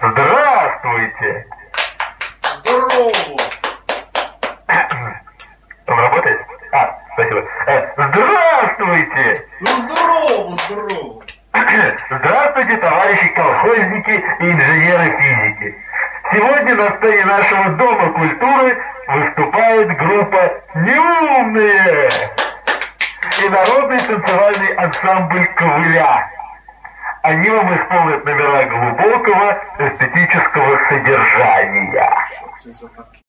Здравствуйте! Здорово! Он работает? Спасибо. Здравствуйте! Ну здорово! Здравствуйте, товарищи колхозники и инженеры физики. Сегодня на сцене нашего Дома культуры выступает группа «Неумные» и народный танцевальный ансамбль «Ковыля». Они вам исполнят номера глубокого эстетического содержания.